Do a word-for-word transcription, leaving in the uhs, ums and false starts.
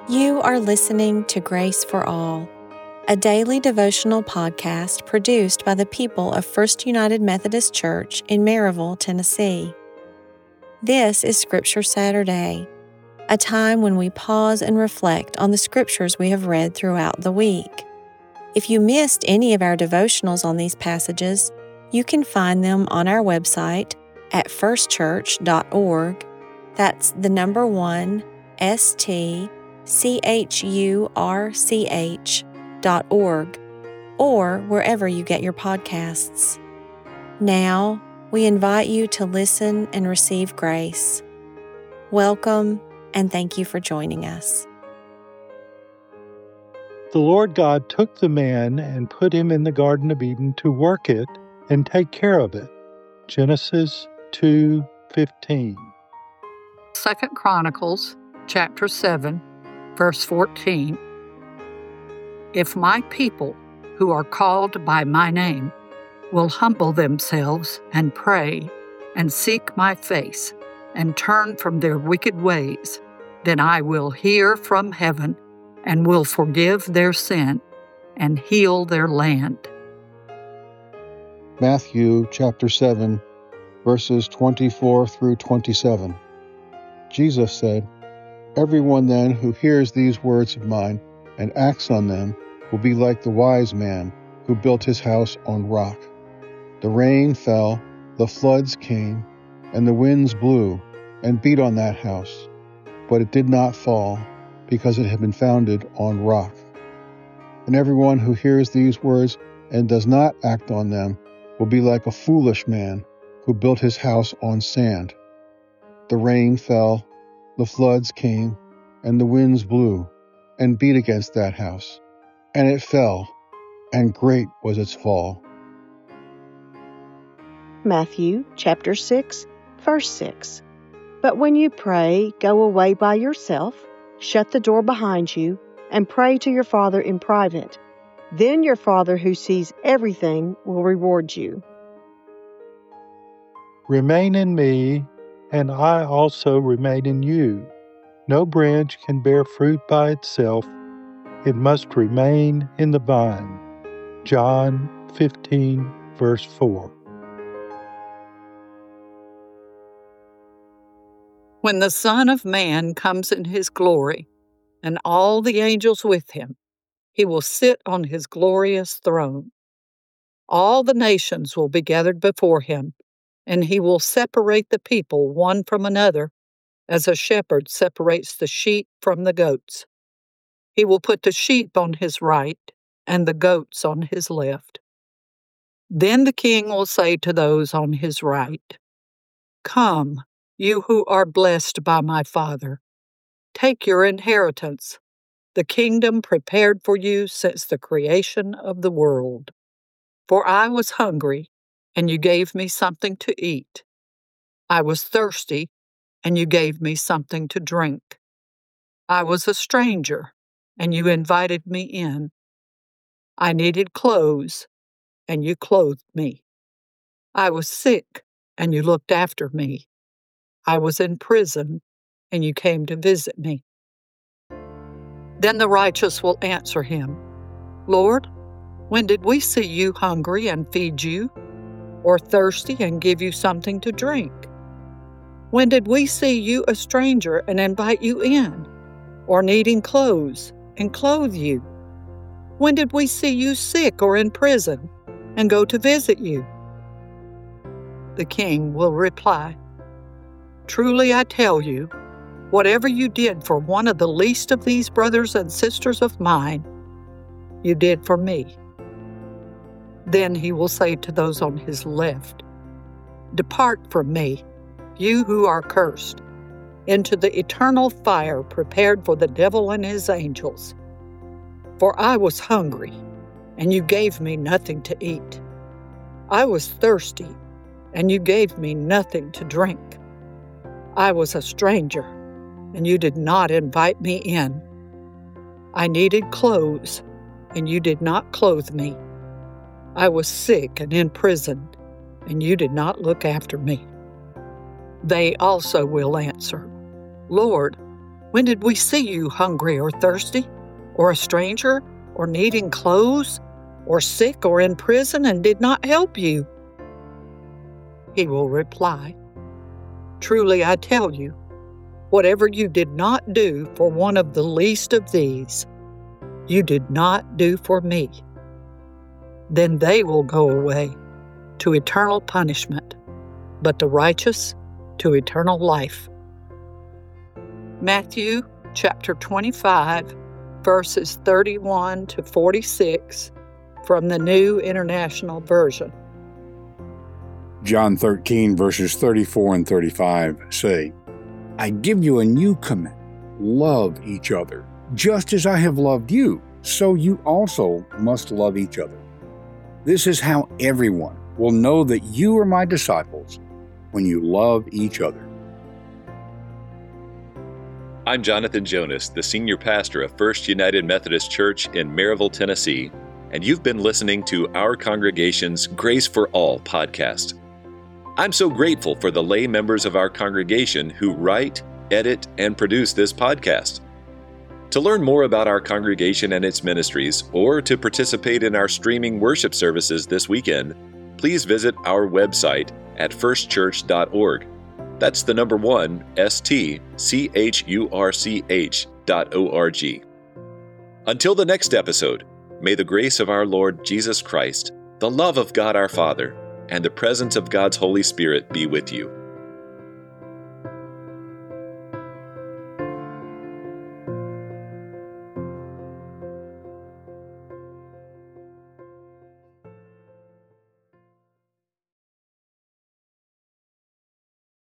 You are listening to Grace for All, a daily devotional podcast produced by the people of First United Methodist Church in Maryville, Tennessee. This is Scripture Saturday, a time when we pause and reflect on the scriptures we have read throughout the week. If you missed any of our devotionals on these passages, you can find them on our website at first church dot org. That's the number one, S T C H U R C H dot org, or wherever you get your podcasts. Now, we invite you to listen and receive grace. Welcome, and thank you for joining us. The Lord God took the man and put him in the Garden of Eden to work it and take care of it. Genesis two fifteen. Second Chronicles chapter seven, verse fourteen. If my people, who are called by my name, will humble themselves and pray and seek my face and turn from their wicked ways, then I will hear from heaven and will forgive their sin and heal their land. Matthew chapter seven, verses twenty-four through twenty-seven. Jesus said, "Everyone then who hears these words of mine and acts on them will be like the wise man who built his house on rock. The rain fell, the floods came, and the winds blew and beat on that house, but it did not fall, because it had been founded on rock. And everyone who hears these words and does not act on them will be like a foolish man who built his house on sand. The rain fell, the floods came, and the winds blew and beat against that house, and it fell, and great was its fall." Matthew chapter six, verse six. But when you pray, go away by yourself, shut the door behind you, and pray to your Father in private. Then your Father who sees everything will reward you. Remain in me, and I also remain in you. No branch can bear fruit by itself. It must remain in the vine. John fifteen, verse four. When the Son of Man comes in his glory, and all the angels with him, he will sit on his glorious throne. All the nations will be gathered before him, and he will separate the people one from another, as a shepherd separates the sheep from the goats. He will put the sheep on his right, and the goats on his left. Then the king will say to those on his right, "Come, you who are blessed by my Father, take your inheritance, the kingdom prepared for you since the creation of the world. For I was hungry, and you gave me something to eat. I was thirsty, and you gave me something to drink. I was a stranger, and you invited me in. I needed clothes, and you clothed me. I was sick, and you looked after me. I was in prison, and you came to visit me." Then the righteous will answer him, "Lord, when did we see you hungry and feed you, or thirsty and give you something to drink? When did we see you a stranger and invite you in, or needing clothes and clothe you? When did we see you sick or in prison and go to visit you?" The king will reply, "Truly I tell you, whatever you did for one of the least of these brothers and sisters of mine, you did for me." Then he will say to those on his left, "Depart from me, you who are cursed, into the eternal fire prepared for the devil and his angels. For I was hungry, and you gave me nothing to eat. I was thirsty, and you gave me nothing to drink. I was a stranger, and you did not invite me in. I needed clothes, and you did not clothe me. I was sick and in prison, and you did not look after me." They also will answer, "Lord, When did we see you hungry or thirsty, or a stranger, or needing clothes, or sick or in prison and did not help you?" He will reply, "Truly I tell you, whatever you did not do for one of the least of these, you did not do for me." Then they will go away to eternal punishment, but the righteous to eternal life. Matthew chapter twenty-five, verses thirty-one to forty-six from the New International Version. John thirteen, verses thirty-four and thirty-five say, "I give you a new command, love each other. Just as I have loved you, so you also must love each other. This is how everyone will know that you are my disciples, when you love each other." I'm Jonathan Jonas, the senior pastor of First United Methodist Church in Maryville, Tennessee, and you've been listening to our congregation's Grace for All podcast. I'm so grateful for the lay members of our congregation who write, edit, and produce this podcast. To learn more about our congregation and its ministries, or to participate in our streaming worship services this weekend, please visit our website at first church dot org. That's the number one, S T C H U R C H dot O R G. Until the next episode, may the grace of our Lord Jesus Christ, the love of God our Father, and the presence of God's Holy Spirit be with you.